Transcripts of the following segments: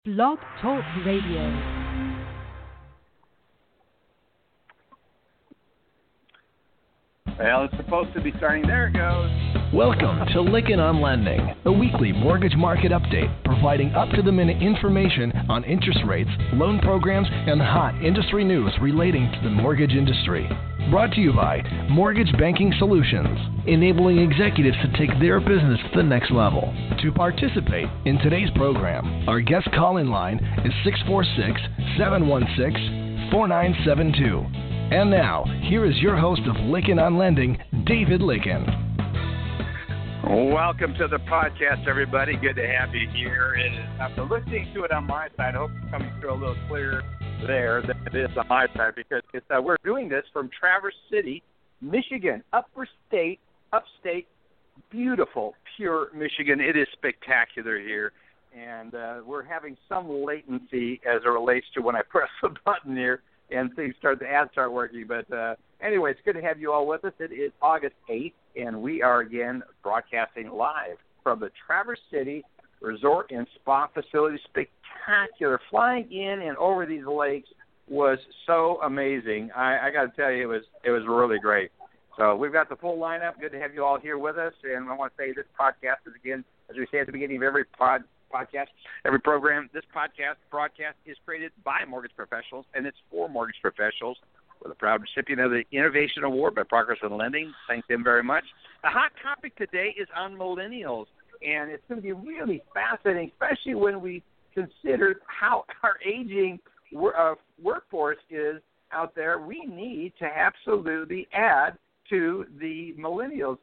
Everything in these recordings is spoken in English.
Blog Talk Radio. Well, it's supposed to be starting. There it goes. Welcome to Lykken on Lending, a weekly mortgage market update providing up-to-the-minute information on interest rates, loan programs, and hot industry news relating to the mortgage industry. Brought to you by Mortgage Banking Solutions, enabling executives to take their business to the next level. To participate in today's program, our guest call-in line is 646-716-4972. And now, here is your host of Lykken on Lending, David Lykken. Welcome to the podcast, everybody. Good to have you here. After listening to it on my side, I hope it's coming through a little clearer there than it is on my side, because we're doing this from Traverse City, Michigan, upstate, beautiful, pure Michigan. It is spectacular here, and we're having some latency as it relates to when I press the button here and the ads start working. But anyway, it's good to have you all with us. It is August 8th, and we are again broadcasting live from the Traverse City Resort and Spa Facility. Spectacular. Flying in and over these lakes was so amazing. I got to tell you, it was really great. So we've got the full lineup. Good to have you all here with us. And I want to say this podcast is, again, as we say at the beginning of every podcast, every program, this broadcast is created by mortgage professionals, and it's for mortgage professionals. We're the proud recipient of the Innovation Award by Progress in Lending. Thank them very much. The hot topic today is on millennials, and it's going to be really fascinating, especially when we consider how our aging workforce is out there. We need to absolutely add to the millennials.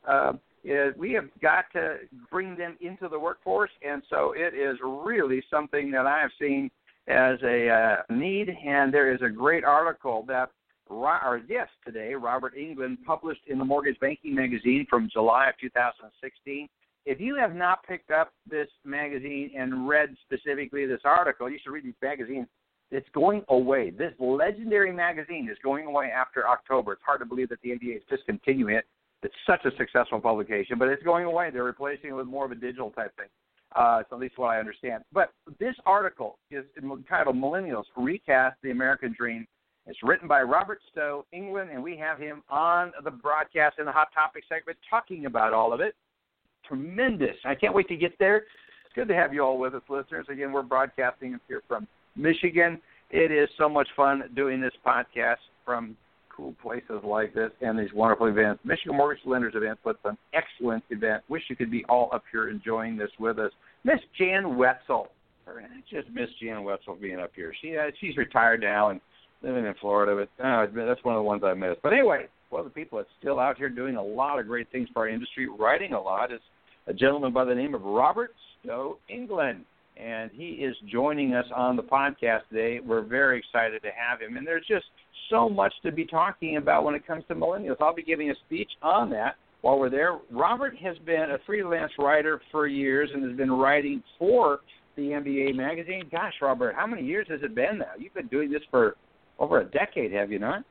We have got to bring them into the workforce, and so it is really something that I have seen as a need. And there is a great article that our guest today, Robert England, published in the Mortgage Banking Magazine from July of 2016. If you have not picked up this magazine and read specifically this article, you should read these magazines. It's going away. This legendary magazine is going away after October. It's hard to believe that the NBA is discontinuing it. It's such a successful publication, but it's going away. They're replacing it with more of a digital type thing. It's at least what I understand. But this article is entitled Millennials Recast the American Dream. It's written by Robert Stowe England, and we have him on the broadcast in the Hot Topic segment talking about all of it. Tremendous. I can't wait to get there. It's good to have you all with us, listeners. Again, we're broadcasting here from Michigan. It is so much fun doing this podcast from cool places like this and these wonderful events. Michigan Mortgage Lenders event puts an excellent event. Wish you could be all up here enjoying this with us. Miss Jan Wetzel. I just miss Jan Wetzel being up here. She's retired now and living in Florida, but that's one of the ones I miss. But anyway, one of the people that's still out here doing a lot of great things for our industry, writing a lot, is a gentleman by the name of Robert Stowe England. And he is joining us on the podcast today. We're very excited to have him. And there's just so much to be talking about when it comes to millennials. I'll be giving a speech on that while we're there. Robert has been a freelance writer for years and has been writing for the NBA magazine. Gosh, Robert, how many years has it been now? You've been doing this for over a decade, have you not?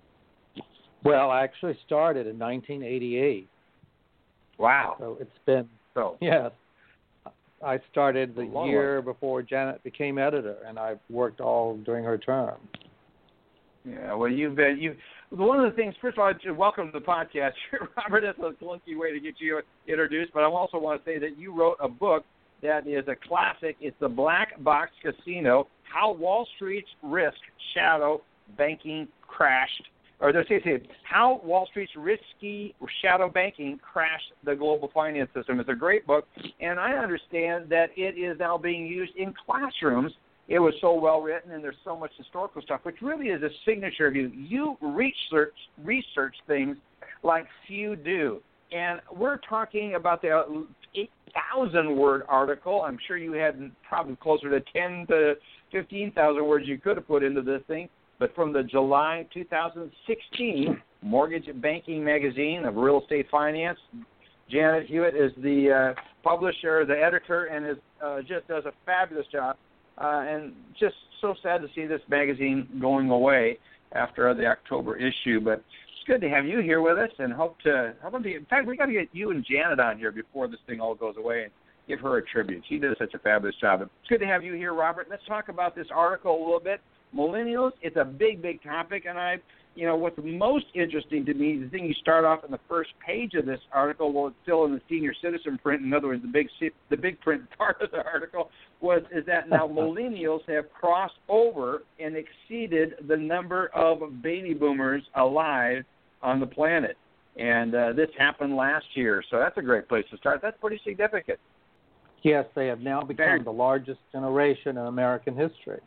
Well, I actually started in 1988. Wow. So it's been, yes. I started the year before Janet became editor, and I've worked all during her term. Yeah, well, one of the things, first of all, welcome to the podcast. Robert, that's a clunky way to get you introduced, but I also want to say that you wrote a book that is a classic. It's The Black Box Casino, How Wall Street's Risk Shadow Banking Crashed. Or they say How Wall Street's Risky Shadow Banking Crashed the Global Finance System. It's a great book, and I understand that it is now being used in classrooms. It was so well written, and there's so much historical stuff, which really is a signature of you. You research things like few do, and we're talking about the 8,000-word article. I'm sure you had probably closer to 10 to 15,000 words you could have put into this thing. But from the July 2016 Mortgage Banking Magazine of Real Estate Finance, Janet Hewitt is the publisher, the editor, and just does a fabulous job. And just so sad to see this magazine going away after the October issue. But it's good to have you here with us, and in fact, we got to get you and Janet on here before this thing all goes away. give her a tribute. She did such a fabulous job. It's good to have you here, Robert. Let's talk about this article a little bit. Millennials, it's a big, big topic, and what's most interesting to me, the thing you start off in the first page of this article, well, it's still in the senior citizen print. In other words, the big print part of the article is that now millennials have crossed over and exceeded the number of baby boomers alive on the planet. And this happened last year, so that's a great place to start. That's pretty significant. Yes, they have now become the largest generation in American history.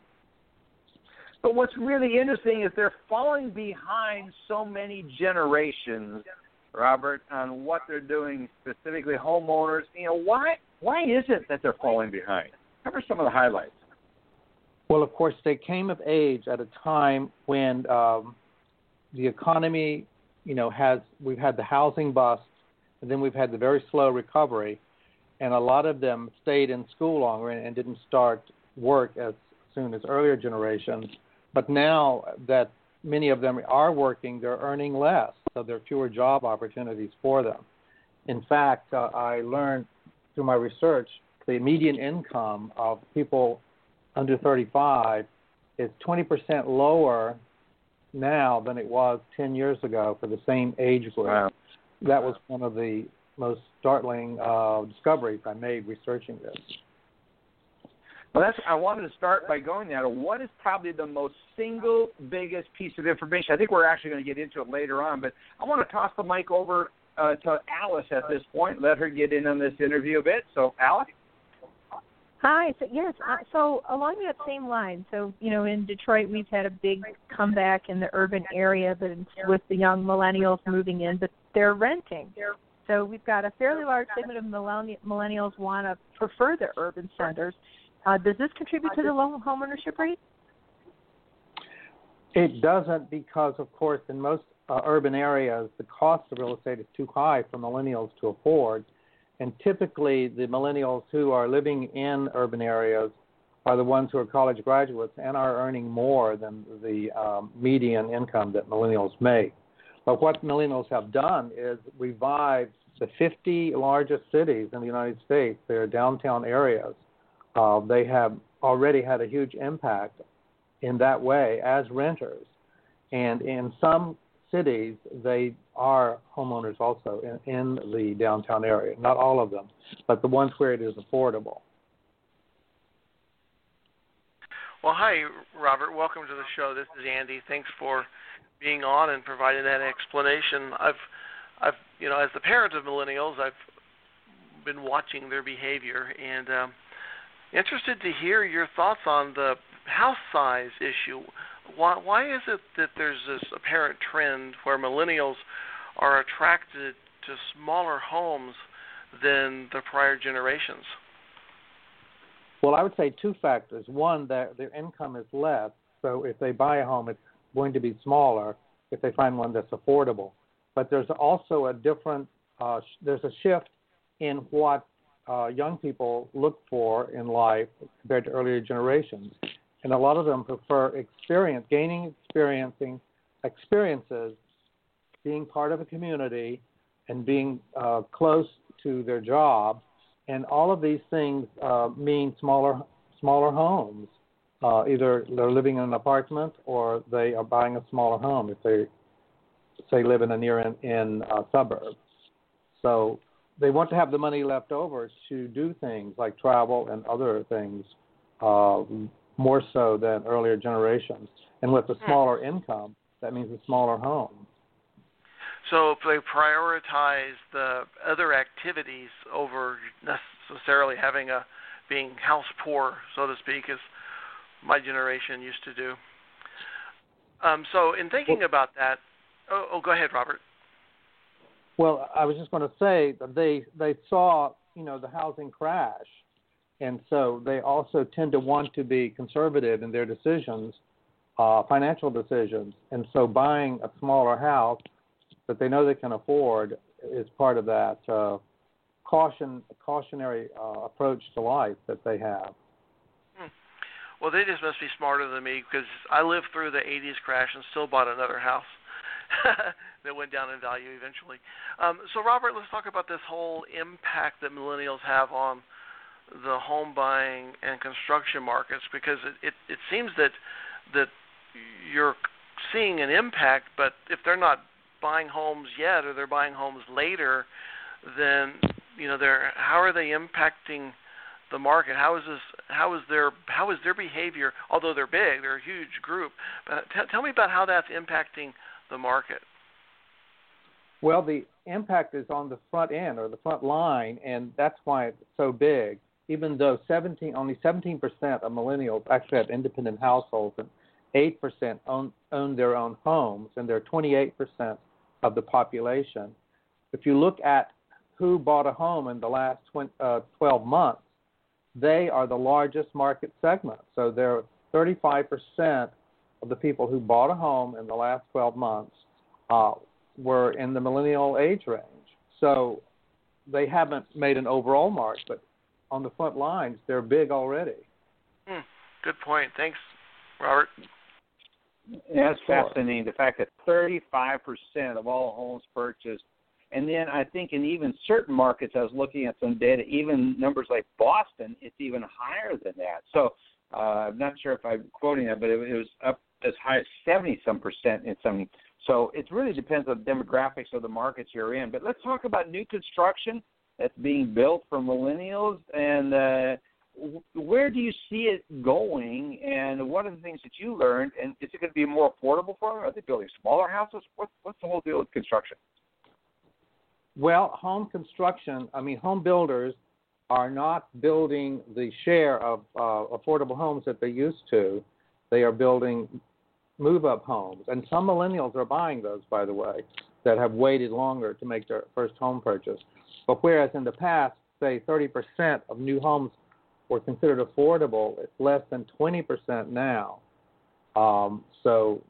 But what's really interesting is they're falling behind so many generations, Robert, on what they're doing, specifically homeowners. Why is it that they're falling behind? Cover some of the highlights. Well, of course, they came of age at a time when the economy, we've had the housing bust, and then we've had the very slow recovery, and a lot of them stayed in school longer and didn't start work as soon as earlier generations. But now that many of them are working, they're earning less, so there are fewer job opportunities for them. In fact, I learned through my research the median income of people under 35 is 20% lower now than it was 10 years ago for the same age group. Wow. That was one of the most startling discoveries I made researching this. Well, I wanted to start by going there. What is probably the most single biggest piece of information? I think we're actually going to get into it later on, but I want to toss the mic over to Alice at this point, let her get in on this interview a bit. So, Alice? Hi. So, yes, so along that same line, so, in Detroit we've had a big comeback in the urban area, but with the young millennials moving in, but they're renting. So we've got a fairly large segment of millennials want to prefer the urban centers. Does this contribute to the low home ownership rate? It doesn't because, of course, in most urban areas, the cost of real estate is too high for millennials to afford. And typically, the millennials who are living in urban areas are the ones who are college graduates and are earning more than the median income that millennials make. But what millennials have done is revived the 50 largest cities in the United States, their downtown areas. They have already had a huge impact in that way as renters. And in some cities, they are homeowners also in the downtown area. Not all of them, but the ones where it is affordable. Well, hi, Robert. Welcome to the show. This is Andy. Thanks for being on and providing that explanation. I've as the parent of millennials, I've been watching their behavior and interested to hear your thoughts on the house size issue. Why is it that there's this apparent trend where millennials are attracted to smaller homes than the prior generations? Well, I would say two factors. One, that their income is less, so if they buy a home, it's going to be smaller if they find one that's affordable. But there's also a different, there's a shift in what young people look for in life compared to earlier generations. And a lot of them prefer gaining experiences, being part of a community, and being close to their job. And all of these things mean smaller homes. Either they're living in an apartment or they are buying a smaller home if they, say, live in a suburb. So they want to have the money left over to do things like travel and other things more so than earlier generations. And with a smaller income, that means a smaller home. So if they prioritize the other activities over necessarily being house poor, so to speak, as my generation used to do. So in thinking about that, go ahead, Robert. Well, I was just going to say that they saw, the housing crash, and so they also tend to want to be conservative in their decisions, financial decisions, and so buying a smaller house that they know they can afford is part of that cautionary approach to life that they have. Well, they just must be smarter than me because I lived through the 80s crash and still bought another house that went down in value eventually. So, Robert, let's talk about this whole impact that millennials have on the home buying and construction markets? Because it seems that you're seeing an impact, but if they're not buying homes yet or they're buying homes later, then how are they impacting the market? How is their behavior? Although they're big, they're a huge group. But tell me about how that's impacting the market. Well, the impact is on the front end or the front line, and that's why it's so big. Even though only 17% of millennials actually have independent households, and 8% own their own homes, and they're 28% of the population. If you look at who bought a home in the last 12 months, they are the largest market segment. So they're 35% of the people who bought a home in the last 12 months were in the millennial age range. So they haven't made an overall mark, but on the front lines, they're big already. Good point. Thanks, Robert. Yeah, that's fascinating. The fact that 35% of all homes purchased, and then I think in even certain markets, I was looking at some data, even numbers like Boston, it's even higher than that. So I'm not sure if I'm quoting that, but it was up as high as 70-some% in some. So it really depends on the demographics of the markets you're in. But let's talk about new construction that's being built for millennials, and where do you see it going, and what are the things that you learned, and is it going to be more affordable for them? Are they building smaller houses? What's the whole deal with construction? Well, home builders are not building the share of affordable homes that they used to. They are building move-up homes, and some millennials are buying those, by the way, that have waited longer to make their first home purchase. But whereas in the past, say 30% of new homes were considered affordable, it's less than 20% now. So,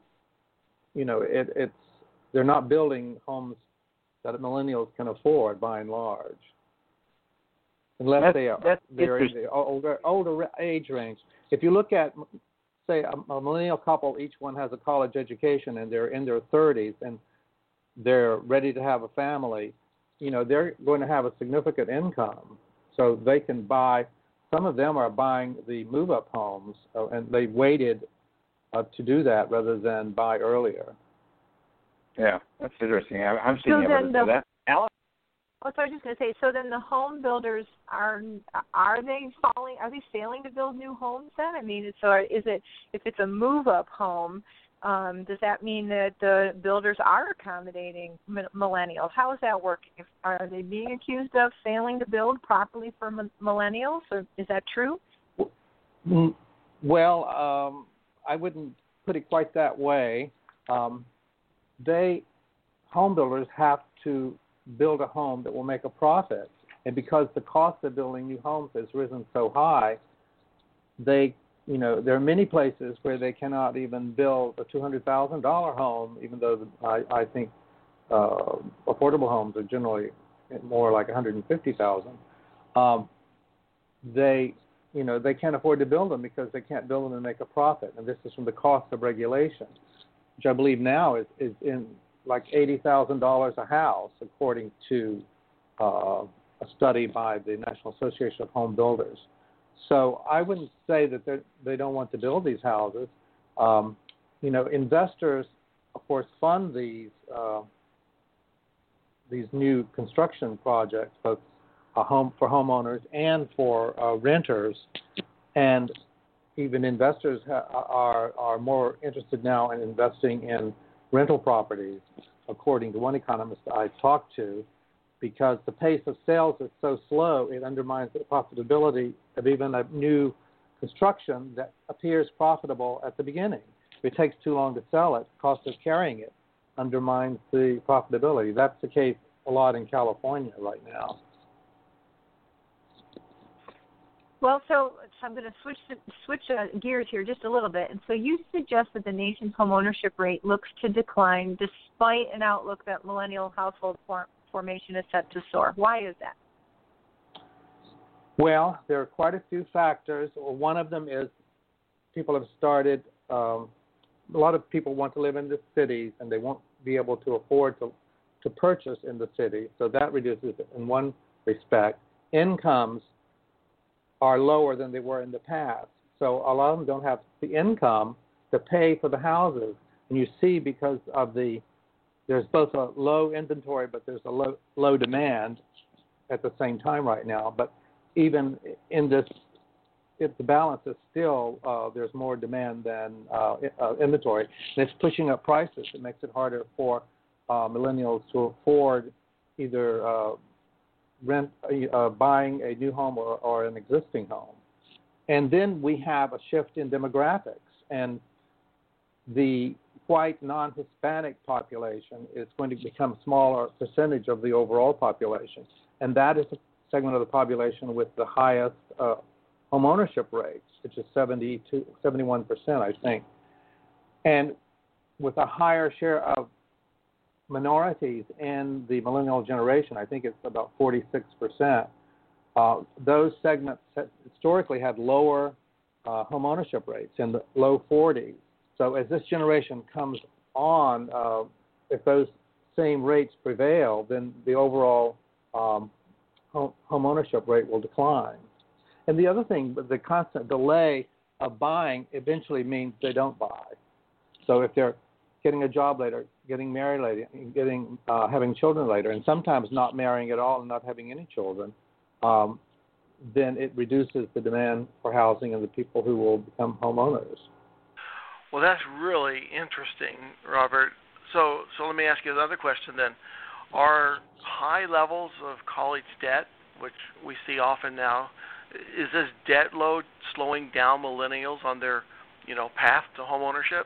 they're not building homes that millennials can afford by and large, unless they're in the older age range. If you look at, say, a millennial couple, each one has a college education, and they're in their 30s, and they're ready to have a family, they're going to have a significant income, so they can buy. Some of them are buying the move-up homes, and they waited to do that rather than buy earlier. Yeah, that's interesting. I'm seeing evidence of that. Alan? Oh, so I was just going to say, so then the home builders are they failing to build new homes then? I mean, so is it, if it's a move-up home, does that mean that the builders are accommodating millennials? How is that working? Are they being accused of failing to build properly for millennials? Or is that true? Well, I wouldn't put it quite that way. Home builders have to build a home that will make a profit, and because the cost of building new homes has risen so high, there are many places where they cannot even build a $200,000 home, even though I think affordable homes are generally more like $150,000. They can't afford to build them because they can't build them and make a profit, and this is from the cost of regulation, which I believe now is in like $80,000 a house, according to a study by the National Association of Home Builders. So I wouldn't say that they don't want to build these houses. Investors, of course, fund these new construction projects, both for homeowners and for renters, and even investors are more interested now in investing in rental properties, according to one economist I talked to, because the pace of sales is so slow, it undermines the profitability of even a new construction that appears profitable at the beginning. If it takes too long to sell it, the cost of carrying it undermines the profitability. That's the case a lot in California right now. Well, so I'm going to switch gears here just a little bit. And so you suggest that the nation's home ownership rate looks to decline despite an outlook that millennial household formation is set to soar. Why is that? Well, there are quite a few factors. One of them is people have started, a lot of people want to live in the cities, and they won't be able to afford to purchase in the city. So that reduces it in one respect. Incomes are lower than they were in the past. So a lot of them don't have the income to pay for the houses. And you see, because of there's both a low inventory, but there's a low demand at the same time right now. But even in this, if the balance is still, there's more demand than inventory. And it's pushing up prices. It makes it harder for millennials to afford either buying a new home or an existing home. And then we have a shift in demographics. And the white non-Hispanic population is going to become a smaller percentage of the overall population. And that is a segment of the population with the highest home ownership rates, which is 71%, I think. And with a higher share of minorities in the millennial generation, I think it's about 46%, those segments historically had lower home ownership rates in the low 40s. So as this generation comes on, if those same rates prevail, then the overall home ownership rate will decline. And the other thing, the constant delay of buying eventually means they don't buy. So if they're getting a job later, getting married later, having children later, and sometimes not marrying at all and not having any children, then it reduces the demand for housing and the people who will become homeowners. Well, that's really interesting, Robert. So let me ask you another question then. Are high levels of college debt, which we see often now, is this debt load slowing down millennials on their, path to home ownership?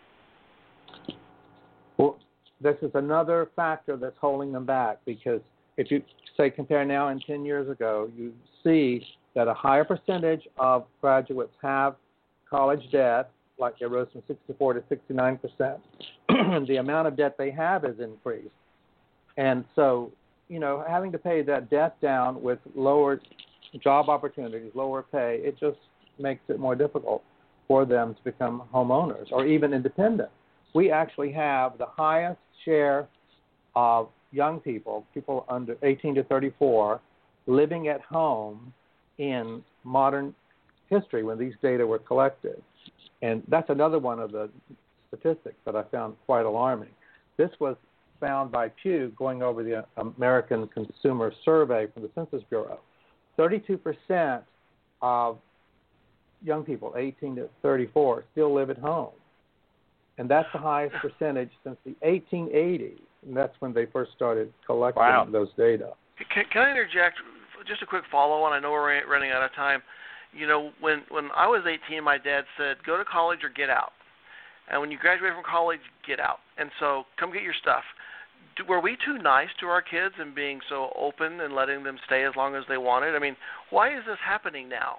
Well, this is another factor that's holding them back, because if you say compare now and 10 years ago, you see that a higher percentage of graduates have college debt, like it rose from 64 to 69%. The amount of debt they have has increased. And so, having to pay that debt down with lower job opportunities, lower pay, it just makes it more difficult for them to become homeowners or even independent. We actually have the highest share of young people under 18 to 34, living at home in modern history when these data were collected. And that's another one of the statistics that I found quite alarming. This was found by Pew going over the American Consumer Survey from the Census Bureau. 32% of young people, 18 to 34, still live at home. And that's the highest percentage since the 1880s. And that's when they first started collecting those data. Can I interject just a quick follow-on? I know we're running out of time. When I was 18, my dad said, go to college or get out. And when you graduate from college, get out. And so come get your stuff. Were we too nice to our kids and being so open and letting them stay as long as they wanted? I mean, why is this happening now?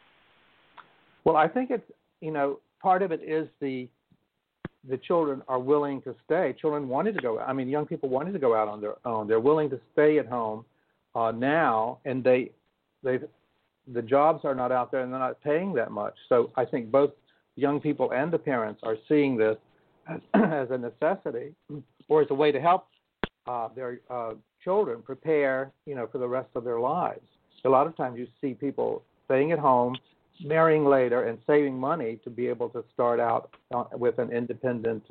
Well, I think it's, part of it is the children are willing to stay. Children wanted to go. I mean, young people wanted to go out on their own. They're willing to stay at home now, and the jobs are not out there, and they're not paying that much. So I think both young people and the parents are seeing this as a necessity, or as a way to help their children prepare, for the rest of their lives. A lot of times you see people staying at home, marrying later, and saving money to be able to start out with an independent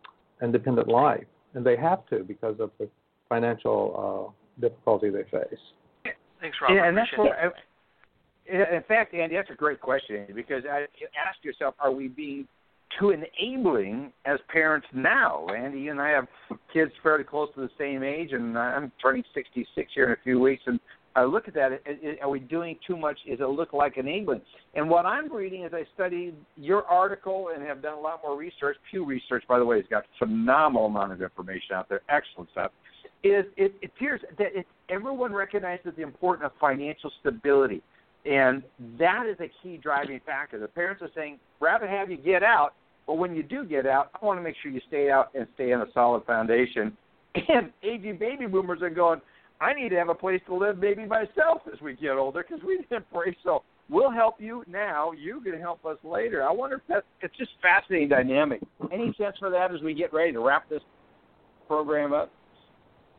life, and they have to because of the financial difficulty they face. Thanks, Robert. Yeah, and that's what. In fact, Andy, that's a great question, because you ask yourself, are we being too enabling as parents now? Andy, you and I have kids fairly close to the same age, and I'm turning 66 here in a few weeks, and I look at that, are we doing too much? Does it look like enabling? And what I'm reading as I studied your article and have done a lot more research, Pew Research, by the way, has got a phenomenal amount of information out there, excellent stuff, is it appears that everyone recognizes the importance of financial stability. And that is a key driving factor. The parents are saying, rather have you get out, but when you do get out, I want to make sure you stay out and stay on a solid foundation. And aging baby boomers are going, I need to have a place to live maybe myself as we get older, because we didn't break. So we'll help you now. You can help us later. I wonder if it's just fascinating dynamic. Any sense for that as we get ready to wrap this program up?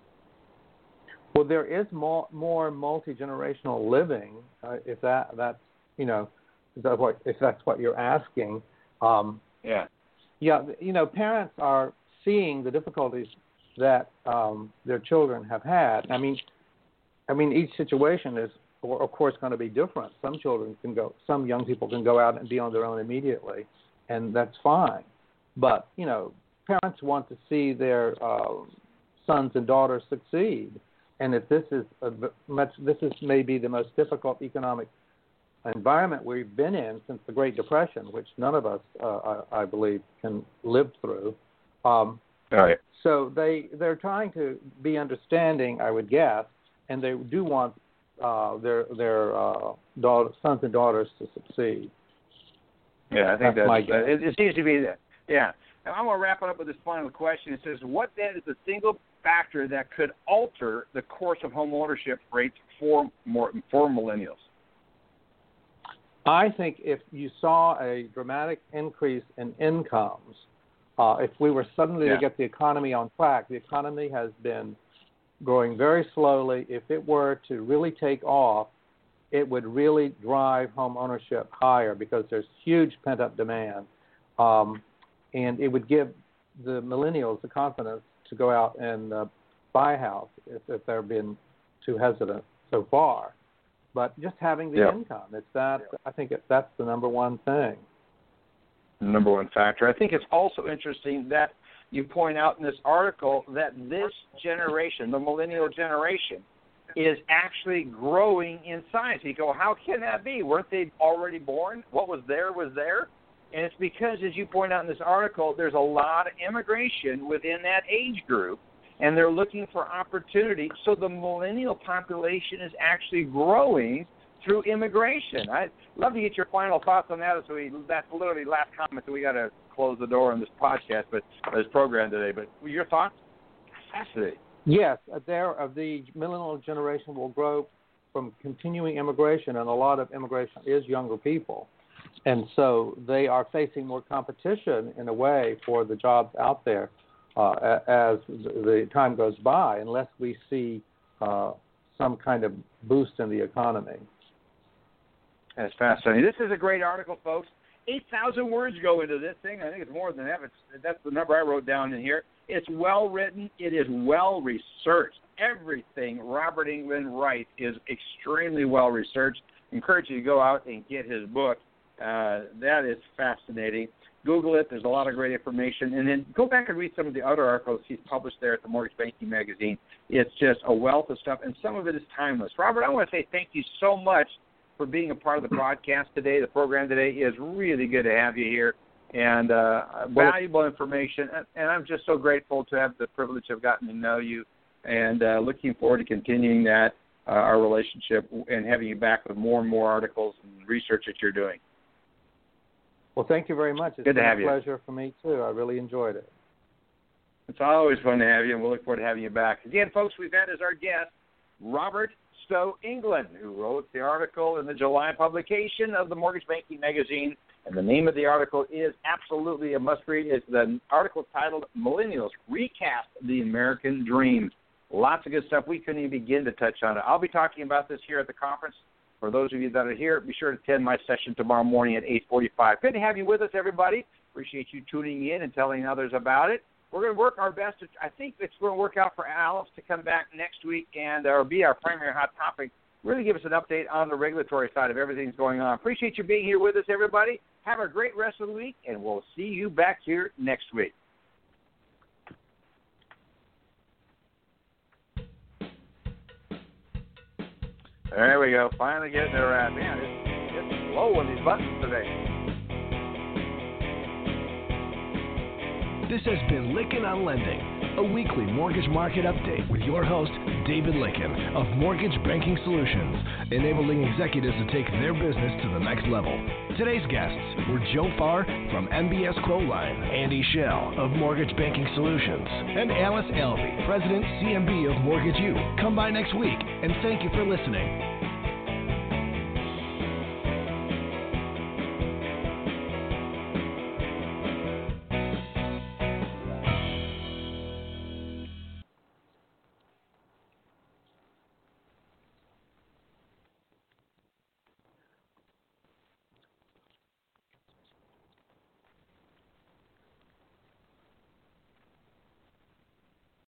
Well, there is more multi-generational living, if that's if that's what you're asking. Yeah. Yeah, parents are seeing the difficulties that their children have had. I mean, each situation is, of course, going to be different. Some young people can go out and be on their own immediately, and that's fine. But parents want to see their sons and daughters succeed, and if this is maybe the most difficult economic environment we've been in since the Great Depression, which none of us, I believe, can live through. Right. So they're trying to be understanding, I would guess, and they do want their sons and daughters to succeed. Yeah, I think that's my guess. It seems to be that. Yeah. And I'm going to wrap it up with this final question. It says, what then is the single factor that could alter the course of home ownership rates for millennials? I think if you saw a dramatic increase in incomes, if we were suddenly to get the economy on track, the economy has been growing very slowly. If it were to really take off, it would really drive home ownership higher because there's huge pent-up demand. And it would give the millennials the confidence to go out and buy a house if they've been too hesitant so far. But just having the income, I think that's the number one thing. Number one factor. I think it's also interesting that you point out in this article that this generation, the millennial generation, is actually growing in size. You go, how can that be? Weren't they already born? What was there was there? And it's because, as you point out in this article, there's a lot of immigration within that age group, and they're looking for opportunity. So the millennial population is actually growing through immigration. I'd love to get your final thoughts on that. That's literally the last comment, so we got to close the door on this podcast, this program today. But your thoughts? Fascinating. Yes, the millennial generation will grow from continuing immigration, and a lot of immigration is younger people. And so they are facing more competition, in a way, for the jobs out there as the time goes by, unless we see some kind of boost in the economy. That's fascinating. This is a great article, folks. 8,000 words go into this thing. I think it's more than that. That's the number I wrote down in here. It's well written. It is well researched. Everything Robert England writes is extremely well researched. I encourage you to go out and get his book. That is fascinating. Google it. There's a lot of great information. And then go back and read some of the other articles he's published there at the Mortgage Banking Magazine. It's just a wealth of stuff, and some of it is timeless. Robert, I want to say thank you so much for being a part of the broadcast today. The program today is really good to have you here, and valuable information. And I'm just so grateful to have the privilege of gotten to know you, and looking forward to continuing that, our relationship, and having you back with more and more articles and research that you're doing. Well, thank you very much. It's good to have you. It's a pleasure for me, too. I really enjoyed it. It's always fun to have you, and we'll look forward to having you back. Again, folks, we've had as our guest Robert Stowe England, who wrote the article in the July publication of the Mortgage Banking Magazine. And the name of the article is absolutely a must-read. It's the article titled Millennials Recast the American Dream. Lots of good stuff. We couldn't even begin to touch on it. I'll be talking about this here at the conference. For those of you that are here, be sure to attend my session tomorrow morning at 8:45. Good to have you with us, everybody. Appreciate you tuning in and telling others about it. We're going to work our best. I think it's going to work out for Alice to come back next week and be our primary hot topic. Really give us an update on the regulatory side of everything that's going on. Appreciate you being here with us, everybody. Have a great rest of the week, and we'll see you back here next week. There we go. Finally getting it right. Man, it's slow on these buttons today. This has been Lykken on Lending, a weekly mortgage market update with your host, David Lykken of Mortgage Banking Solutions, enabling executives to take their business to the next level. Today's guests were Joe Farr from MBS Quoteline, Andy Schell of Mortgage Banking Solutions, and Alice Alvey, President, CMB of Mortgage U. Come by next week, and thank you for listening.